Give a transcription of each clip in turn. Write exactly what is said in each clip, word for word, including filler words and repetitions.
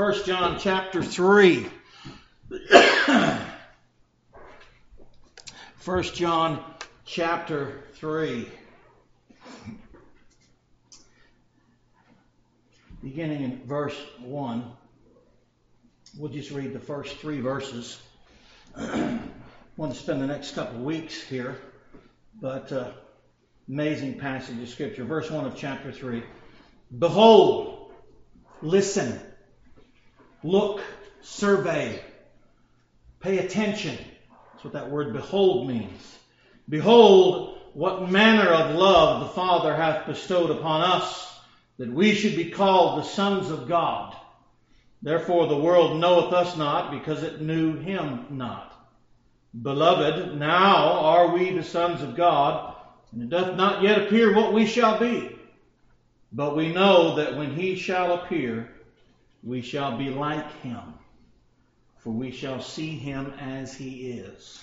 First John chapter three. First John chapter three. Beginning in verse one. We'll just read the first three verses. I want to spend the next couple of weeks here, but uh, amazing passage of Scripture. Verse one of chapter three. Behold, listen, look, survey, pay attention. That's what that word behold means. Behold, what manner of love the Father hath bestowed upon us, that we should be called the sons of God. Therefore the world knoweth us not, because it knew him not. Beloved, now are we the sons of God, and it doth not yet appear what we shall be. But we know that when he shall appear, we shall be like him, for we shall see him as he is.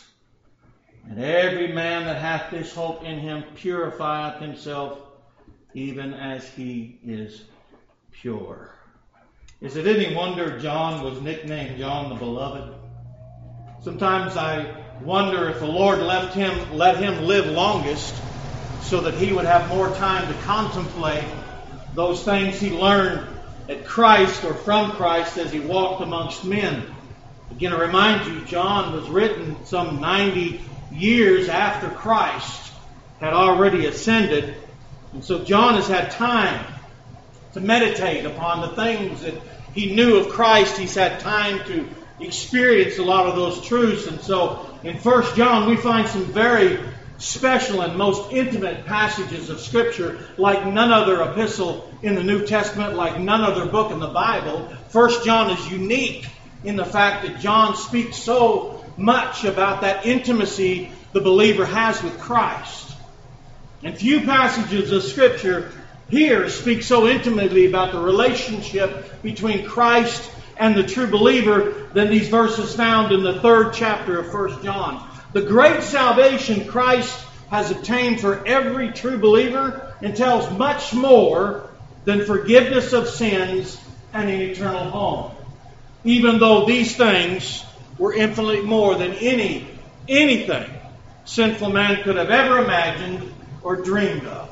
And every man that hath this hope in him purifieth himself, even as he is pure. Is it any wonder John was nicknamed John the Beloved? Sometimes I wonder if the Lord left him, let him live longest so that he would have more time to contemplate those things he learned at Christ or from Christ as he walked amongst men. Again, I remind you, John was written some ninety years after Christ had already ascended. And so John has had time to meditate upon the things that he knew of Christ. He's had time to experience a lot of those truths. And so in First John we find some very special and most intimate passages of Scripture like none other epistle in the New Testament, like none other book in the Bible. First John is unique in the fact that John speaks so much about that intimacy the believer has with Christ. And few passages of Scripture here speak so intimately about the relationship between Christ and the true believer than these verses found in the third chapter of First John. The great salvation Christ has obtained for every true believer entails much more than forgiveness of sins and an eternal home. Even though these things were infinitely more than any anything sinful man could have ever imagined or dreamed of.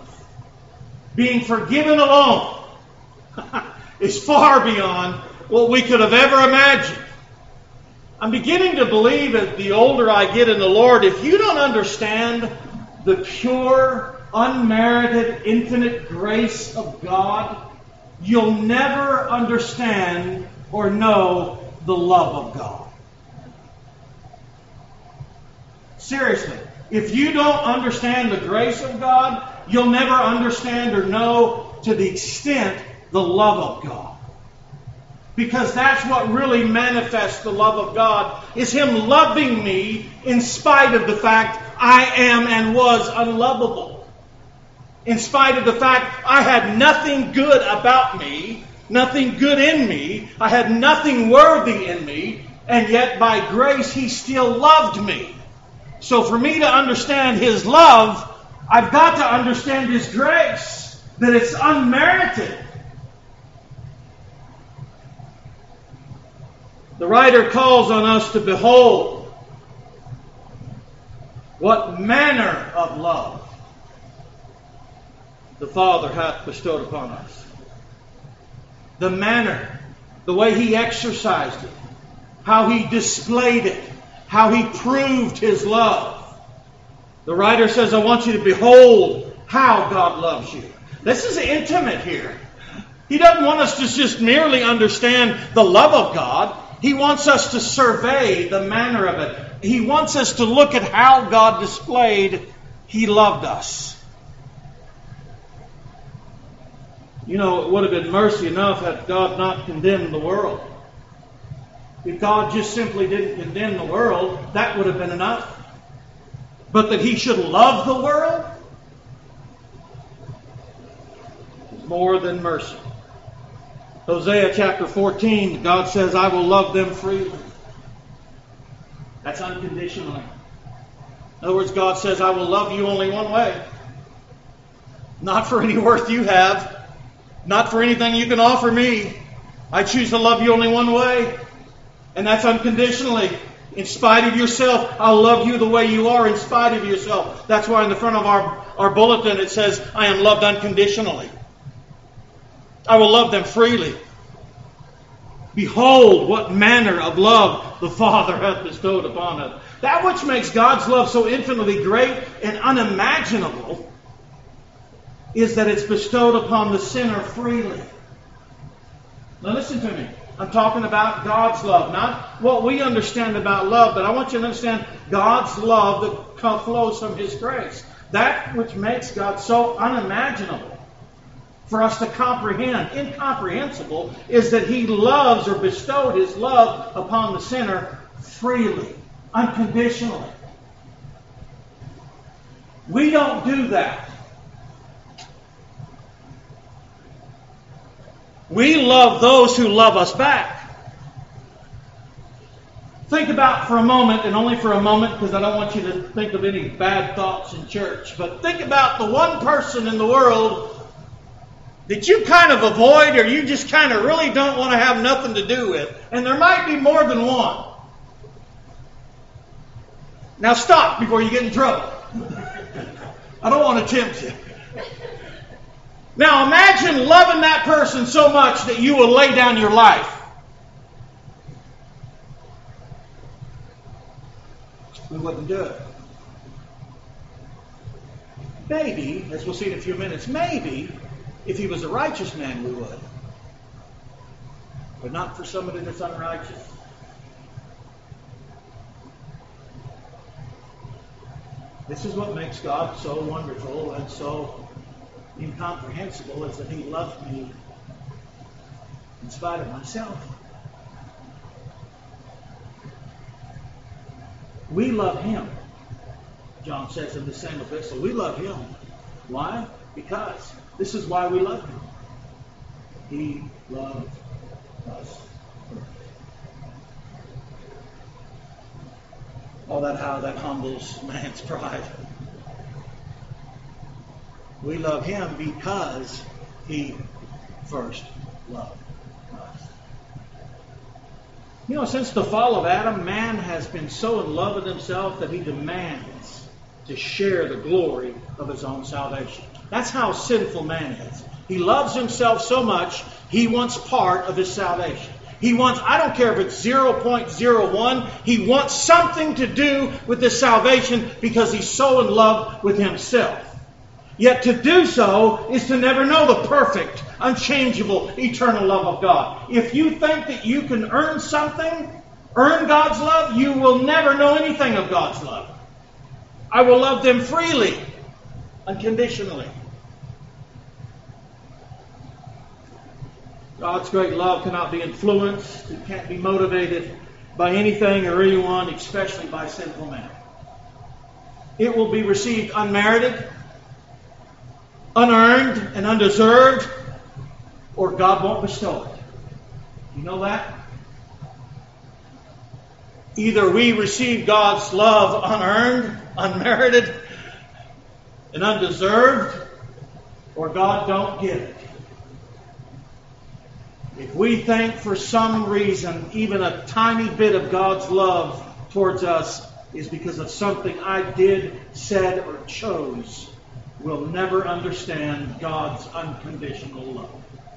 Being forgiven alone is far beyond what we could have ever imagined. I'm beginning to believe as the older I get in the Lord, if you don't understand the pure, unmerited, infinite grace of God, you'll never understand or know the love of God. Seriously, if you don't understand the grace of God, you'll never understand or know to the extent the love of God. Because that's what really manifests the love of God, is Him loving me in spite of the fact I am and was unlovable. In spite of the fact I had nothing good about me, nothing good in me, I had nothing worthy in me, and yet by grace He still loved me. So for me to understand His love, I've got to understand His grace, that it's unmerited. The writer calls on us to behold what manner of love the Father hath bestowed upon us. The manner, the way He exercised it, how He displayed it, how He proved His love. The writer says, I want you to behold how God loves you. This is intimate here. He doesn't want us to just merely understand the love of God. He wants us to survey the manner of it. He wants us to look at how God displayed He loved us. You know, it would have been mercy enough had God not condemned the world. If God just simply didn't condemn the world, that would have been enough. But that He should love the world is more than mercy. Hosea chapter fourteen, God says, I will love them freely. That's unconditionally. In other words, God says, I will love you only one way. Not for any worth you have. Not for anything you can offer me. I choose to love you only one way, and that's unconditionally. In spite of yourself, I'll love you the way you are in spite of yourself. That's why in the front of our, our bulletin it says, I am loved unconditionally. I will love them freely. Behold, what manner of love the Father hath bestowed upon us. That which makes God's love so infinitely great and unimaginable is that it's bestowed upon the sinner freely. Now listen to me. I'm talking about God's love, not what we understand about love, but I want you to understand God's love that flows from His grace. That which makes God so unimaginable for us to comprehend, incomprehensible, is that He loves or bestowed His love upon the sinner freely, unconditionally. We don't do that. We love those who love us back. Think about for a moment, and only for a moment, because I don't want you to think of any bad thoughts in church, but think about the one person in the world that you kind of avoid or you just kind of really don't want to have nothing to do with. And there might be more than one. Now stop before you get in trouble. I don't want to tempt you. Now imagine loving that person so much that you will lay down your life. We wouldn't do it. Maybe, as we'll see in a few minutes, maybe if he was a righteous man we would. But not for somebody that's unrighteous. This is what makes God so wonderful and so incomprehensible, is that He loves me in spite of myself. We love Him, John says in the same epistle. We love Him. Why? Because this is why we love Him. He loved us. Oh, that how that humbles man's pride. We love Him because He first loved us. You know, since the fall of Adam, man has been so in love with himself that he demands to share the glory of his own salvation. That's how sinful man is. He loves himself so much, he wants part of his salvation. He wants, I don't care if it's zero point zero one, he wants something to do with this salvation because he's so in love with himself. Yet to do so is to never know the perfect, unchangeable, eternal love of God. If you think that you can earn something, earn God's love, you will never know anything of God's love. I will love them freely, unconditionally. God's great love cannot be influenced. It can't be motivated by anything or anyone, especially by sinful man. It will be received unmerited, unearned, and undeserved, or God won't bestow it. You know that? Either we receive God's love unearned, unmerited, and undeserved, or God don't give it. If we think for some reason even a tiny bit of God's love towards us is because of something I did, said, or chose, we'll never understand God's unconditional love.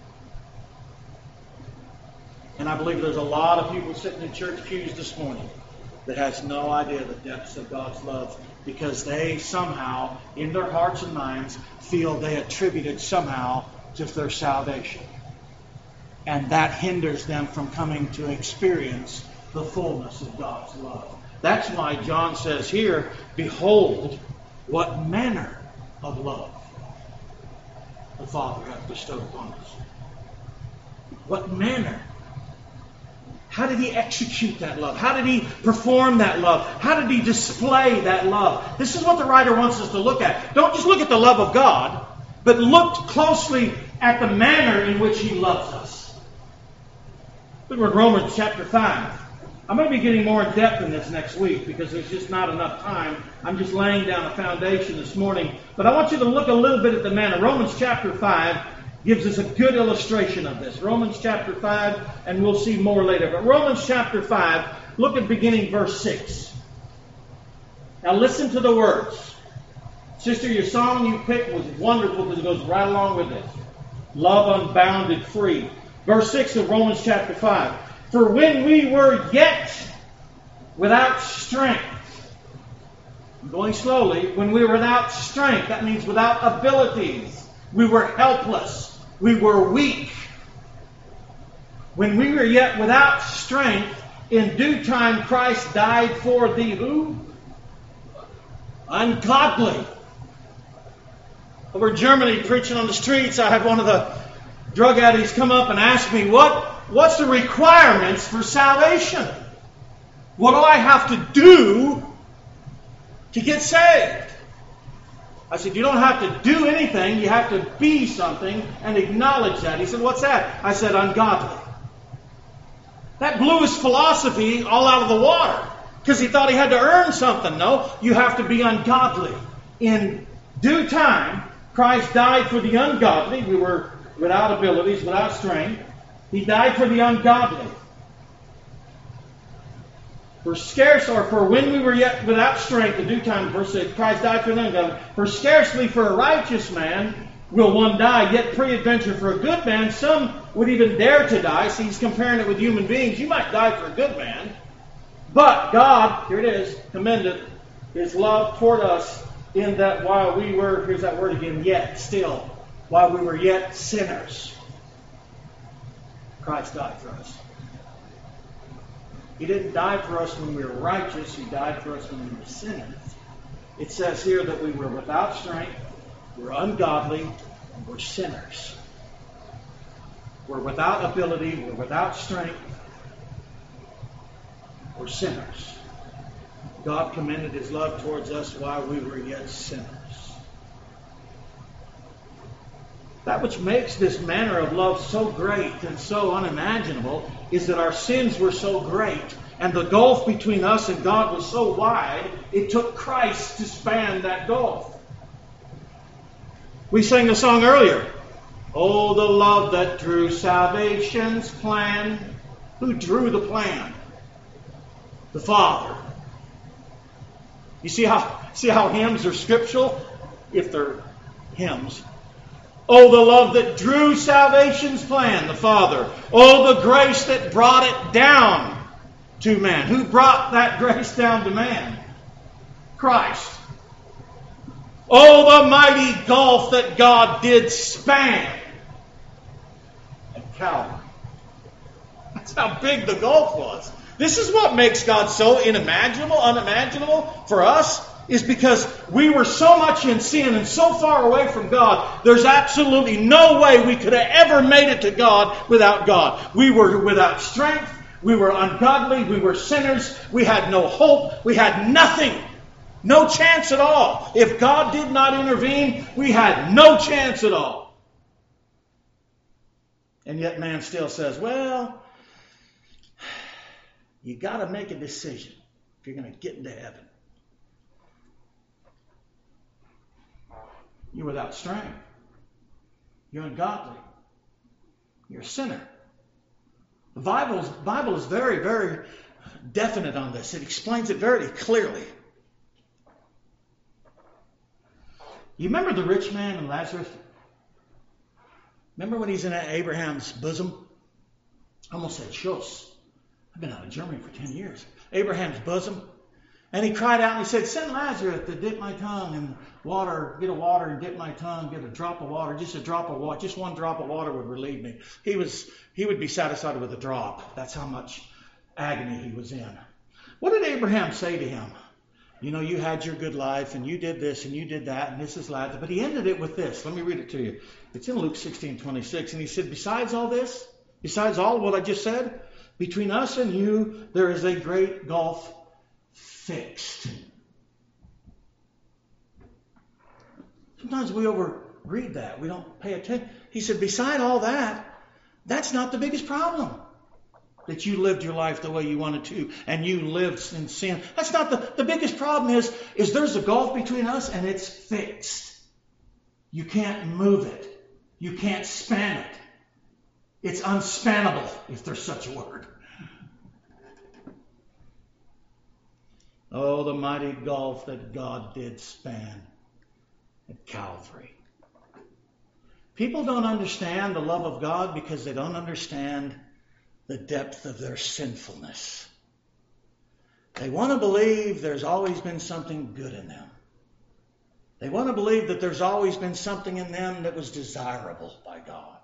And I believe there's a lot of people sitting in church pews this morning that has no idea the depths of God's love because they somehow, in their hearts and minds, feel they attribute it somehow to their salvation. And that hinders them from coming to experience the fullness of God's love. That's why John says here, behold, what manner of love the Father hath bestowed upon us. What manner? How did He execute that love? How did He perform that love? How did He display that love? This is what the writer wants us to look at. Don't just look at the love of God, but look closely at the manner in which He loves us. Look at Romans chapter five. I'm going to be getting more in depth in this next week because there's just not enough time. I'm just laying down a foundation this morning. But I want you to look a little bit at the manner. Romans chapter five gives us a good illustration of this. Romans chapter five, and we'll see more later. But Romans chapter five, look at beginning verse six. Now listen to the words. Sister, your song you picked was wonderful because it goes right along with this. Love unbounded, free. Verse six of Romans chapter five. For when we were yet without strength, I'm going slowly, when we were without strength, that means without abilities. We were helpless. We were weak. When we were yet without strength, in due time Christ died for the who? Ungodly. Over in Germany, preaching on the streets, I had one of the drug addicts come up and ask me, what, what's the requirements for salvation? What do I have to do to get saved? I said, you don't have to do anything. You have to be something and acknowledge that. He said, what's that? I said, ungodly. That blew his philosophy all out of the water because he thought he had to earn something. No, you have to be ungodly. In due time, Christ died for the ungodly. We were without abilities, without strength. He died for the ungodly. For scarce, or for when we were yet without strength, in due time, verse six, Christ died for the ungodly. For scarcely for a righteous man will one die, yet peradventure for a good man, some would even dare to die. See, he's comparing it with human beings. You might die for a good man. But God, here it is, commended His love toward us in that while we were, here's that word again, yet, still, while we were yet sinners, Christ died for us. He didn't die for us when we were righteous. He died for us when we were sinners. It says here that we were without strength, we're ungodly, and we're sinners. We're without ability, we're without strength, we're sinners. God commended His love towards us while we were yet sinners. That which makes this manner of love so great and so unimaginable is that our sins were so great and the gulf between us and God was so wide, it took Christ to span that gulf. We sang the song earlier. Oh, the love that drew salvation's plan. Who drew the plan? The Father. You see how, see how hymns are scriptural? If they're hymns. Oh, the love that drew salvation's plan, the Father. Oh, the grace that brought it down to man. Who brought that grace down to man? Christ. Oh, the mighty gulf that God did span at Calvary. That's how big the gulf was. This is what makes God so unimaginable, unimaginable for us, is because we were so much in sin and so far away from God, there's absolutely no way we could have ever made it to God without God. We were without strength, we were ungodly, we were sinners, we had no hope, we had nothing, no chance at all. If God did not intervene, we had no chance at all. And yet man still says, well, you got to make a decision if you're going to get into heaven. You're without strength. You're ungodly. You're a sinner. The Bible, Bible is very, very definite on this. It explains it very clearly. You remember the rich man and Lazarus? Remember when he's in Abraham's bosom? I almost said Schuss. I've been out of Germany for ten years. Abraham's bosom. And he cried out and he said, send Lazarus to dip my tongue in water, get a water and dip my tongue, get a drop of water, just a drop of water, just one drop of water would relieve me. He was, he would be satisfied with a drop. That's how much agony he was in. What did Abraham say to him? You know, you had your good life and you did this and you did that and this is Lazarus. But he ended it with this. Let me read it to you. It's in Luke sixteen twenty-six. And he said, besides all this, besides all what I just said, between us and you, there is a great gulf fixed. Sometimes we overread that. We don't pay attention. He said, beside all that, that's not the biggest problem. That you lived your life the way you wanted to and you lived in sin. That's not the, the biggest problem is, is there's a gulf between us and it's fixed. You can't move it. You can't span it. It's unspannable, if there's such a word. Oh, the mighty gulf that God did span at Calvary. People don't understand the love of God because they don't understand the depth of their sinfulness. They want to believe there's always been something good in them. They want to believe that there's always been something in them that was desirable by God.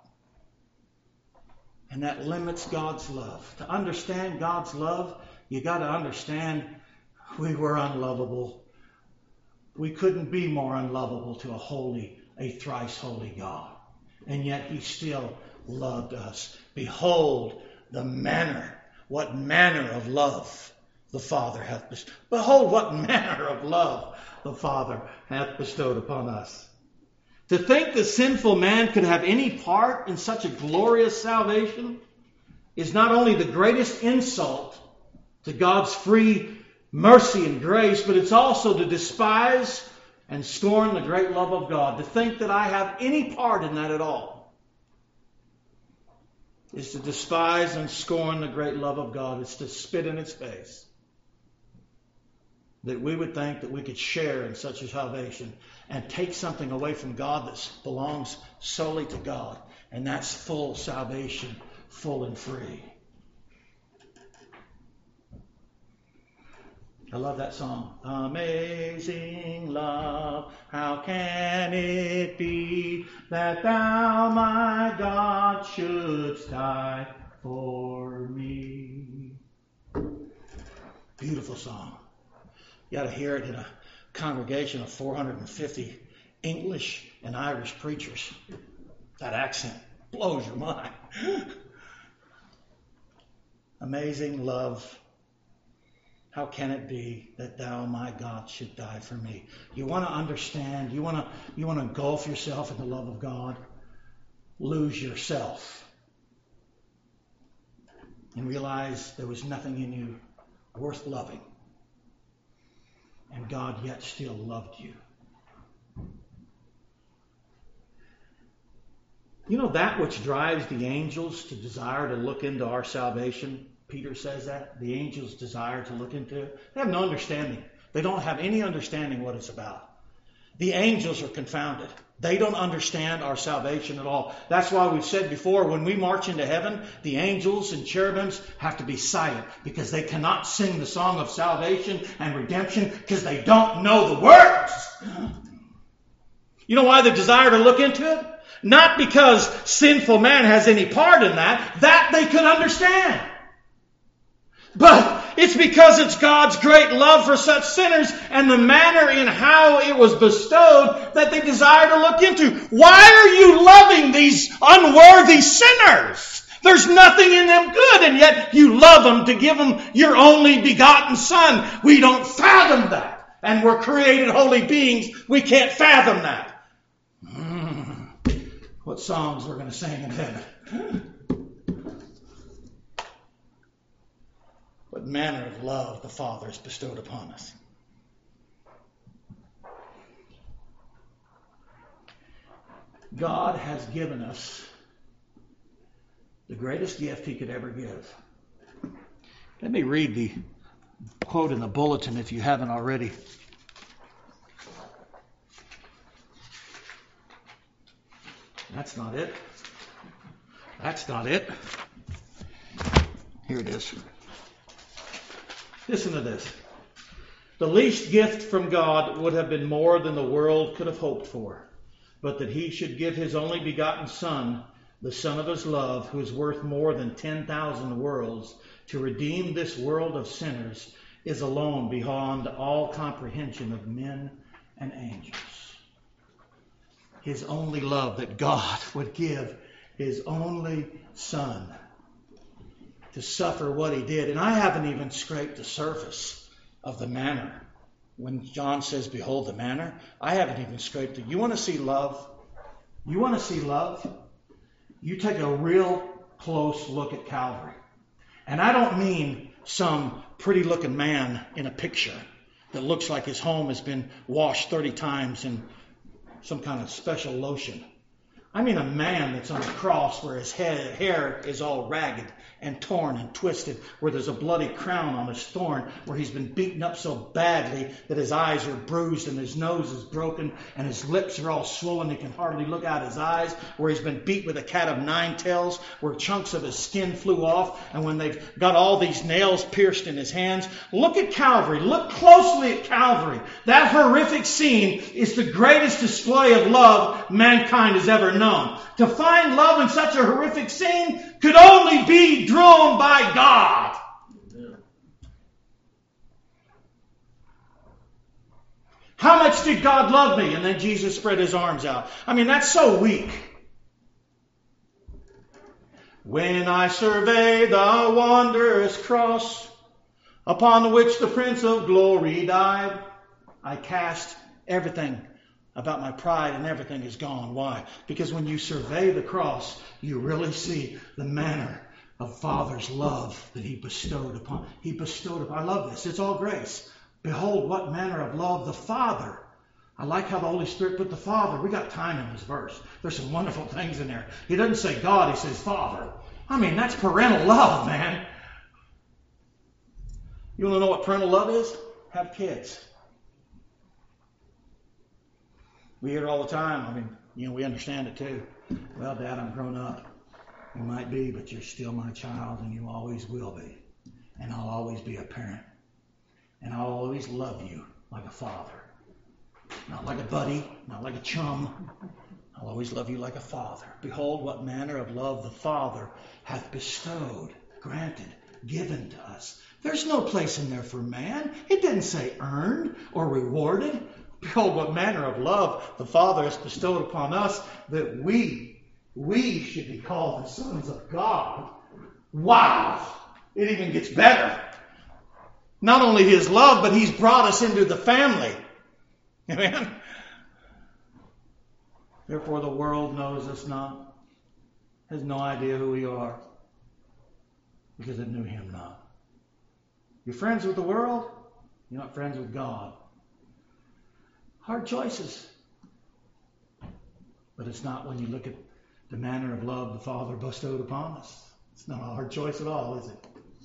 And that limits God's love. To understand God's love, you got to understand we were unlovable. We couldn't be more unlovable to a holy, a thrice holy God. And yet He still loved us. Behold the manner, what manner of love the Father hath bestowed. Behold what manner of love the Father hath bestowed upon us. To think the sinful man could have any part in such a glorious salvation is not only the greatest insult to God's free mercy and grace, but it's also to despise and scorn the great love of God. To think that I have any part in that at all is to despise and scorn the great love of God. It's to spit in its face. That we would think that we could share in such a salvation and take something away from God that belongs solely to God. And that's full salvation, full and free. I love that song. Amazing love, how can it be that thou, my God, shouldst die for me? Beautiful song. You ought to hear it in a congregation of four hundred fifty English and Irish preachers. That accent blows your mind. Amazing love. How can it be that thou, my God, should die for me? You want to understand, you want to you want to engulf yourself in the love of God, lose yourself, and realize there was nothing in you worth loving. And God yet still loved you. You know, that which drives the angels to desire to look into our salvation, Peter says that, the angels desire to look into it. They have no understanding. They don't have any understanding what it's about. The angels are confounded. They don't understand our salvation at all. That's why we've said before, when we march into heaven, the angels and cherubims have to be silent because they cannot sing the song of salvation and redemption because they don't know the words. You know why they desire to look into it? Not because sinful man has any part in that. That they could understand. But it's because it's God's great love for such sinners and the manner in how it was bestowed that they desire to look into. Why are you loving these unworthy sinners? There's nothing in them good, and yet you love them to give them your only begotten Son. We don't fathom that. And we're created holy beings. We can't fathom that. Mm. What songs we're going to sing in heaven. What manner of love the Father has bestowed upon us. God has given us the greatest gift He could ever give. Let me read the quote in the bulletin if you haven't already. That's not it. That's not it. Here it is. Listen to this. The least gift from God would have been more than the world could have hoped for, but that He should give His only begotten Son, the Son of His love, who is worth more than ten thousand worlds, to redeem this world of sinners, is alone beyond all comprehension of men and angels. His only love, that God would give His only Son to suffer what He did. And I haven't even scraped the surface of the manner. When John says, behold the manner, I haven't even scraped it. You want to see love? You want to see love? You take a real close look at Calvary. And I don't mean some pretty looking man in a picture that looks like his home has been washed thirty times in some kind of special lotion. I mean a man that's on a cross where his head, hair is all ragged and torn and twisted, where there's a bloody crown on his thorn, where he's been beaten up so badly that his eyes are bruised and his nose is broken and his lips are all swollen. He can hardly look out his eyes, where he's been beat with a cat of nine tails, where chunks of his skin flew off, and when they've got all these nails pierced in his hands. Look at Calvary. Look closely at Calvary. That horrific scene is the greatest display of love mankind has ever known. To find love in such a horrific scene could only be drawn by God. How much did God love me? And then Jesus spread his arms out. I mean, that's so weak. When I survey the wondrous cross upon which the Prince of Glory died, I cast everything about my pride, and everything is gone. Why? Because when you survey the cross, you really see the manner of Father's love that he bestowed upon. He bestowed upon. I love this. It's all grace. Behold, what manner of love the Father. I like how the Holy Spirit put the Father. We got time in this verse. There's some wonderful things in there. He doesn't say God, he says Father. I mean, that's parental love, man. You want to know what parental love is? Have kids. We hear it all the time. I mean, you know, we understand it too. Well, Dad, I'm grown up. You might be, but you're still my child, and you always will be. And I'll always be a parent. And I'll always love you like a father. Not like a buddy, not like a chum. I'll always love you like a father. Behold, what manner of love the Father hath bestowed, granted, given to us. There's no place in there for man. It didn't say earned or rewarded. Behold, what manner of love the Father has bestowed upon us, that we, we should be called the sons of God. Wow! It even gets better. Not only his love, but he's brought us into the family. Amen? Therefore the world knows us not, has no idea who we are, because it knew him not. You're friends with the world, you're not friends with God. Hard choices. But it's not when you look at the manner of love the Father bestowed upon us. It's not a hard choice at all, is it?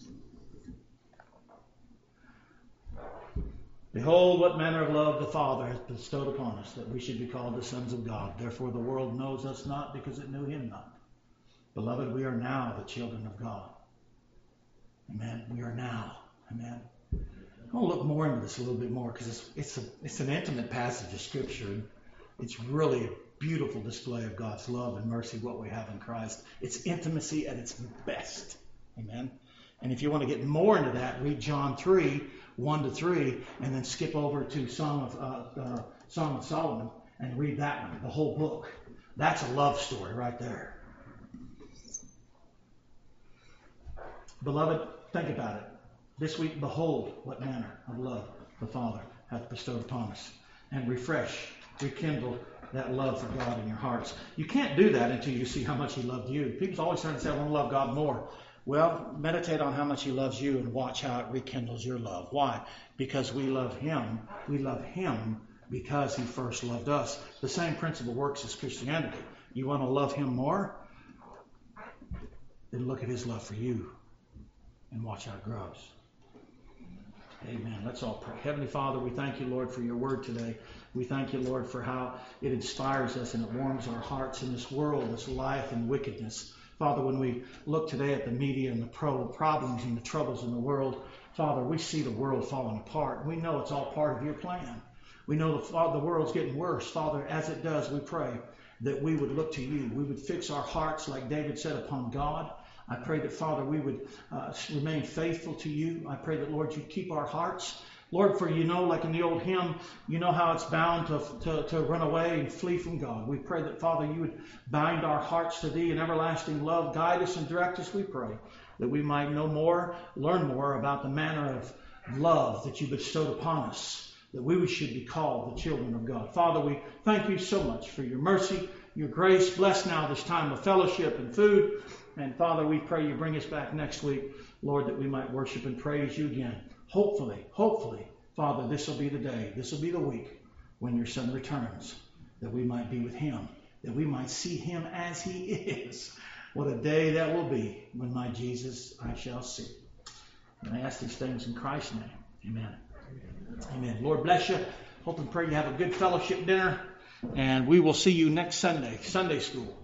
Behold, what manner of love the Father has bestowed upon us, that we should be called the sons of God. Therefore the world knows us not, because it knew him not. Beloved, we are now the children of God. Amen. We are now. Amen. I want to look more into this a little bit more, because it's it's, a, it's an intimate passage of Scripture. And it's really a beautiful display of God's love and mercy, what we have in Christ. It's intimacy at its best. Amen. And if you want to get more into that, read John three, one to three, and then skip over to Song of, uh, uh, Song of Solomon and read that one, the whole book. That's a love story right there. Beloved, think about it. This week, behold what manner of love the Father hath bestowed upon us. And refresh, rekindle that love for God in your hearts. You can't do that until you see how much he loved you. People's always trying to say, I want to love God more. Well, meditate on how much he loves you and watch how it rekindles your love. Why? Because we love him. We love him because he first loved us. The same principle works as Christianity. You want to love him more? Then look at his love for you and watch how it grows. Amen. Let's all pray. Heavenly Father, we thank you, Lord, for your word today. We thank you, Lord, for how it inspires us and it warms our hearts in this world, this life and wickedness. Father, when we look today at the media and the pro problems and the troubles in the world, Father, we see the world falling apart. We know it's all part of your plan. We know the, the world's getting worse. Father, as it does, we pray that we would look to you. We would fix our hearts, like David said, upon God. I pray that, Father, we would uh, remain faithful to you. I pray that, Lord, you'd keep our hearts. Lord, for you know, like in the old hymn, you know how it's bound to, to, to run away and flee from God. We pray that, Father, you would bind our hearts to thee in everlasting love. Guide us and direct us, we pray, that we might know more, learn more about the manner of love that you bestowed upon us, that we should be called the children of God. Father, we thank you so much for your mercy, your grace. Bless now this time of fellowship and food. And Father, we pray you bring us back next week, Lord, that we might worship and praise you again. Hopefully, hopefully, Father, this will be the day, this will be the week when your Son returns, that we might be with him that we might see him as he is. What a day that will be when my Jesus I shall see. And I ask these things in Christ's name. Amen. Amen. Lord bless you. Hope and pray you have a good fellowship dinner. And we will see you next Sunday, Sunday school.